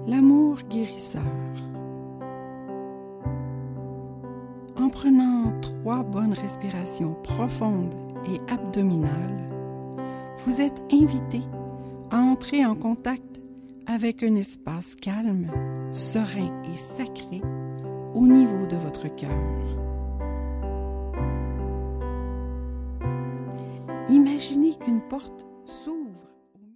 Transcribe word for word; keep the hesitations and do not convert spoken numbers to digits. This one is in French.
l'amour guérisseur. En prenant trois bonnes respirations profondes et abdominales, vous êtes invité à entrer en contact avec un espace calme, serein et sacré au niveau de votre cœur. Imaginez qu'une porte s'ouvre